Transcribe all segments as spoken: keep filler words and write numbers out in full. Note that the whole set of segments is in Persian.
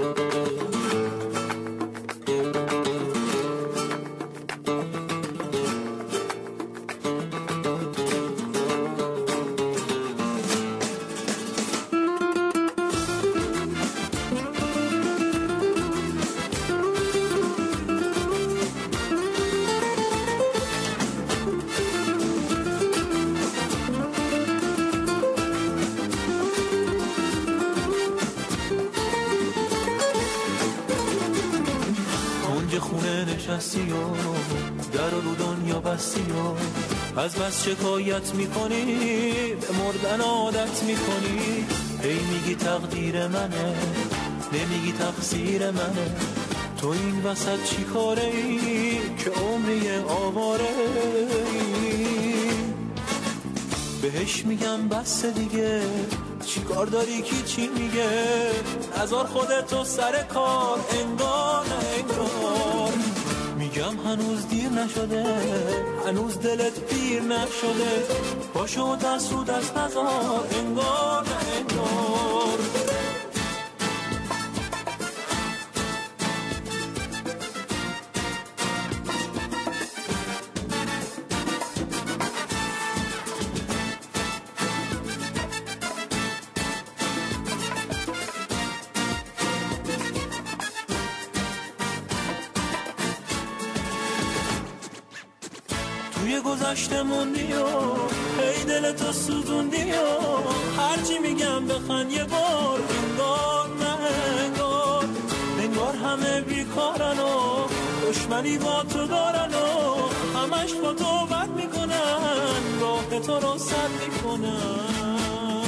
خونه نشستی و در رو دنیا بستی و از بس شکایت میکنی به مردن عادت میکنی. هی میگی تقدیر منه نمیگی تقصیر منه. تو این وسط چی کاره ای که عمری آواره ای؟ بهش میگم بس دیگه چی کار داری کی چی میگه؟ نذار خودتو سر کار انگار نه انگار. میگم هنوز دیر نشده هنوز دلت پیر نشده. پاشو دست رو دست نذار انگار نه انگار. توی گذشته موندی و هی دلتو سوزوندی و هرچی میگم بخند یه بار انگار نه انگار. انگار همه بیکارن و دشمنی با تو دارن و همش با تو بد میکنن راه تو رو سد میکنن.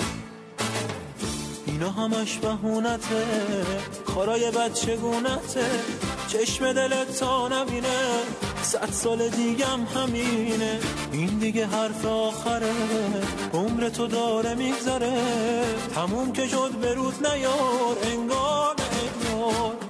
اینا همش بهونته کارای بچگونته. چشم دلت تا نبینه صد سال دیگم همینه. این دیگه حرف آخره عمر تو داره میگذره. تموم که شد برود نیار انگار انگار.